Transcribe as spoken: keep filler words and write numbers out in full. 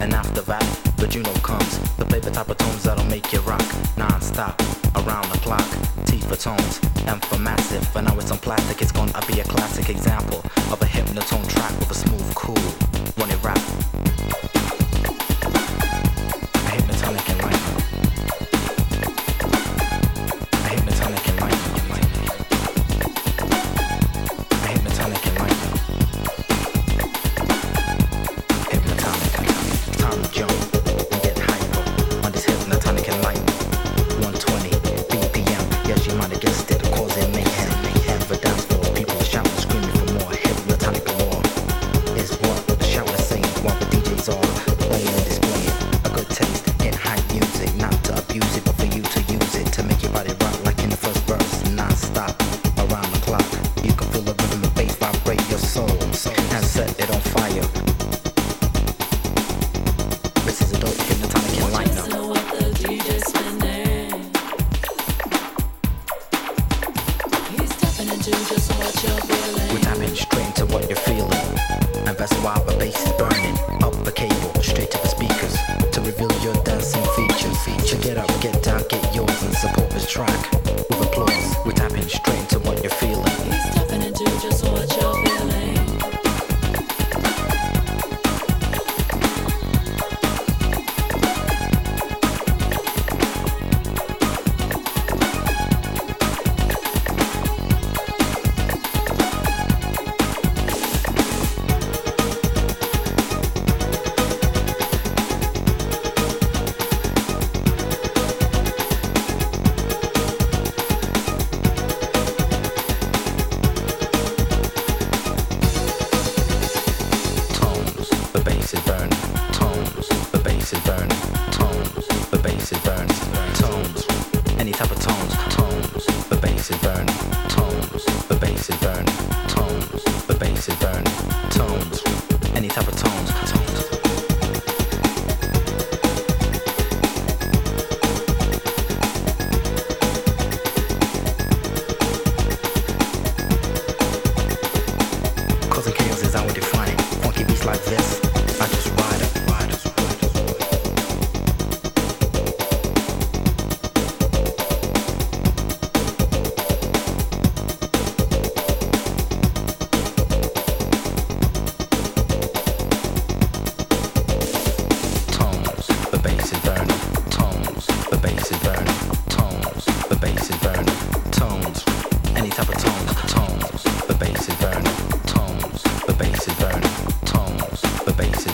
And after that, the Juno comes to play the type of tones that'll make you rock non-stop, around the clock. T for tones, M for massive. And now it's on plastic, it's gonna be a classic example of a hypnotone track with a smooth, cool, running rap. A hypnotonic enlightenment. A hypnotonic enlightenment. A hypnotonic enlightenment. Hypnotonic. Time to jump and get hyper on this hypnotonic enlightenment. one twenty B P M. Yes, you might have guessed it, causing mayhem. Mayhem for dance floor. People are shouting, screaming for more. Hypnotonic galore is what the shout is saying while the D Js are playing and displaying a good taste in hype music. Not to abuse it, but for you to use it to make your body rock like in the first verse. Non-stop around the clock. You can feel the rhythm and bass vibrate your soul and set it on fire. This is a dope hypnotonic enlightener. So what the D J's spinning. He's tapping into just what you're feeling. We're tapping straight into what you're feeling. And that's why the bass is burning. Up the cable, straight to the speakers to reveal your dancing features. Feature, get up, get down, get yours and support this track with applause. We're tapping straight into what you're feeling. He's tapping into just what you're feeling. Tones, the bass is burning. Tones, the bass is burning. Tones, the bass is burning. Tones, any type of tones. Tones, the bass is burning. Tones, the bass is burning. Tones, the bass is burning. Tones, any type of tones. Tones. Causing chaos is how we define it. Funky beats like this, I just ride it, ride it, ride it. Tones, the bass is burning. Tones, the bass is burning. Tones, the bass is burning. Tones, any type of tones. Tones, the bass is burning. Tones, the bass is burning. Tones, the bass is